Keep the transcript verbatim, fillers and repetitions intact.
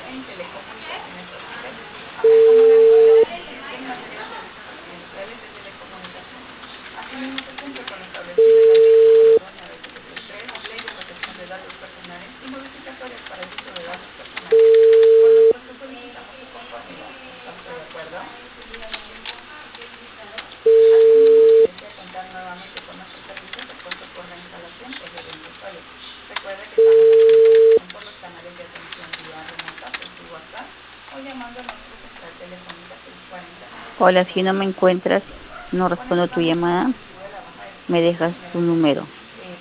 en telecomunicaciones ópticas, aplicamos la vigilancia en materia de servicios residenciales de telecomunicación. Asimismo, se cumple con lo establecido en la Ley cinco dos nueve siete seis tres, Ley de Protección de Datos Personales y modificatorias para el uso de datos personales, por lo que solicitamos su conformidad. ¿Está usted de acuerdo? Asimismo, si desea contar nuevamente con nuestros servicios, apuesto por la instalación o de usuario. Recuerde que estamos a su disposición por los canales de atención vía remota, desde WhatsApp o llamando a nuestra central telefónica seiscientos cuarenta. Hola, si no me encuentras, no Con respondo esto tu damos por llamada, concluida la baja de me dejas tu número.